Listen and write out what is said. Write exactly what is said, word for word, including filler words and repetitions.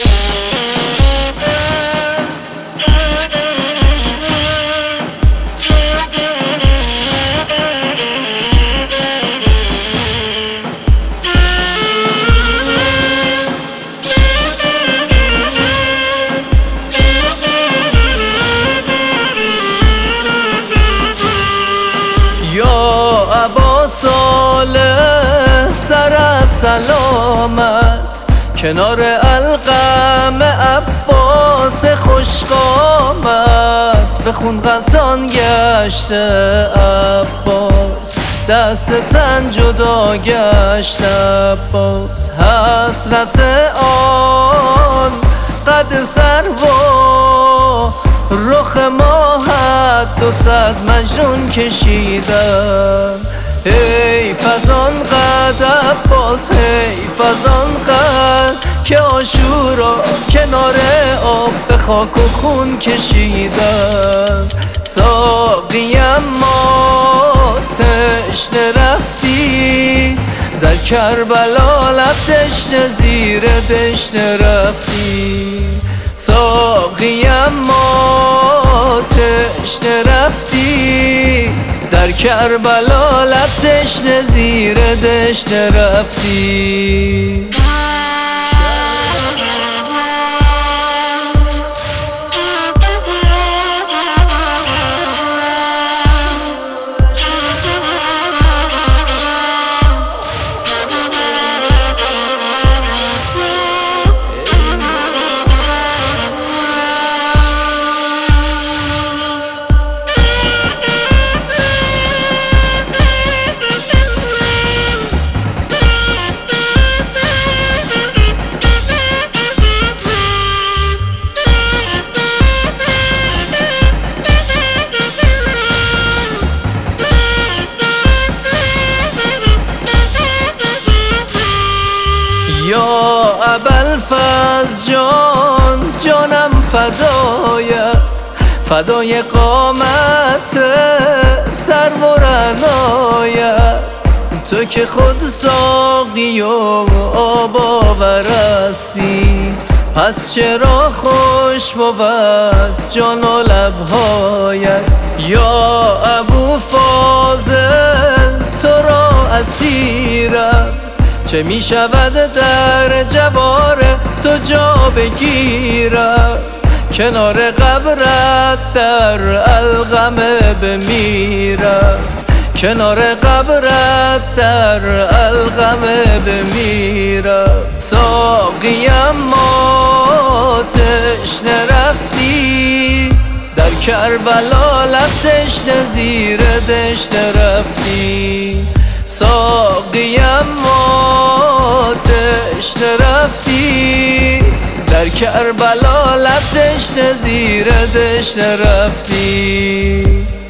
ابا صالح سرت سلامت، کنار القم عباس خوشقامت. به خون غلطان گشته عباس، دست تن جدا گشت عباس. حسرت آن قد سروا رخ ماهت دو صد مجنون کشیدم. حیف از آن قد عباس، حیف از آن قد که عاشورا کنار آب به خاک و خون کشیدم. ساقیم ما تشنه رفتی، در کربلا لب تشنه زیر دشنه رفتی. ساقیم ما تشنه رفتی، در کربلا لب تشنه زیر دشنه رفتی. یا ابوالفضل جان جانم فدایت، فدای قامت سرو و رعنایت. تو که خود ساقی و آب آورستی، پس چرا خوش بود جان و لبهایت. یا ابوالفضل تو را اسیرم، چه می شود در جوار تو جا بگیرم. کنار قبرت در القمه بمیرم، کنار قبرت در القمه بمیرم. ساقیم ما تشنه رفتی، در کربلا لب تشنه زیر دشنه رفتی. ساقیم ما تشنه رفتی، در کربلا لب تشنه زیر دشنه رفتی.